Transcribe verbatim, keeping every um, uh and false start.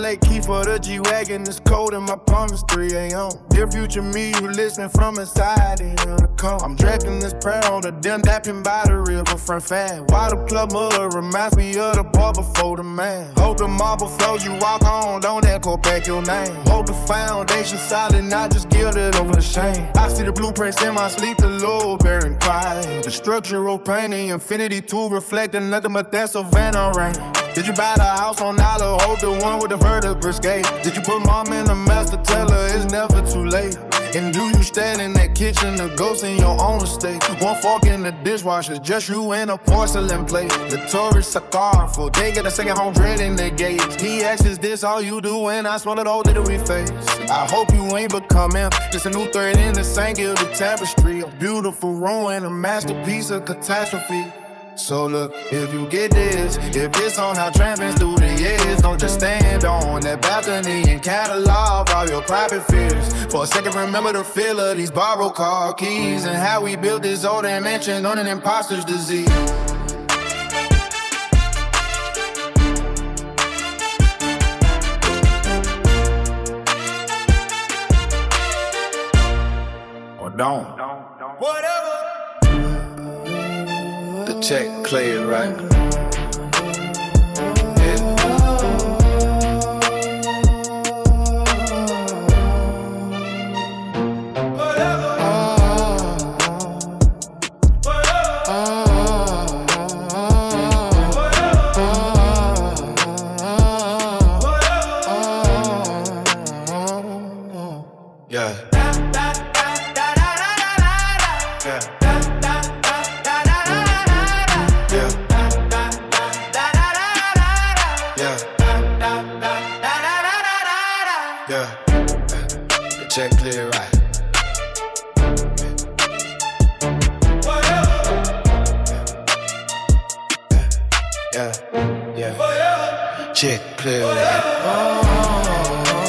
late key for the G-Wagon. It's cold in my palm, it's three a.m. Dear future me, you listen from inside the intercom. I'm draping this prayer on the den, dapping by the riverfront fan. Why the club mother reminds me of the bar before the man. Hope the marble flows you walk on, don't echo back your name. Hope the foundation solid, not just gilded over the shame. I see the blueprints in my sleep, the low bearing quiet. The structural painting, infinity two reflecting nothing but that Savannah rain. Did you buy the house on Isla, hold the one with the vertebrae gate? Did you put mom in the master, tell her it's never too late? And do you stand in that kitchen, the ghost in your own estate? One fork in the dishwasher, just you and a porcelain plate. The tourists are colorful, they get a second home dread in their gates. He asks, is this all you do? And I swallow the whole little face. I hope you ain't becoming just a new thread in the same gilded tapestry. A beautiful ruin, a masterpiece of catastrophe. So look, if you get this, if it's on how tramping through the years, don't just stand on that balcony and catalog all your private fears. For a second, remember the feel of these borrowed car keys and how we built this old mansion on an imposter's disease. Or don't. Whatever. The check clear, right? Yeah. Yeah. Check clear, right? Yeah, yeah, yeah. Check clear, right?